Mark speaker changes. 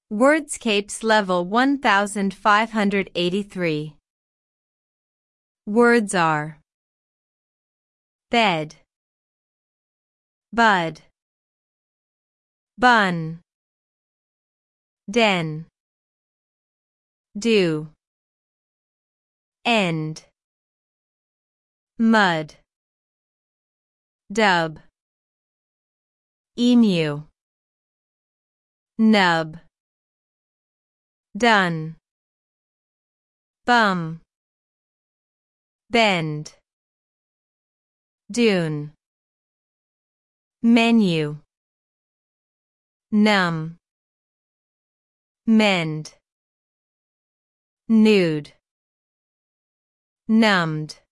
Speaker 1: Wordscapes level 1583. Words are bed, bud, bun, den, do, end, mud, dub, emu, nub, done, bum, bend, dune, menu, numb, mend, nude, numbed.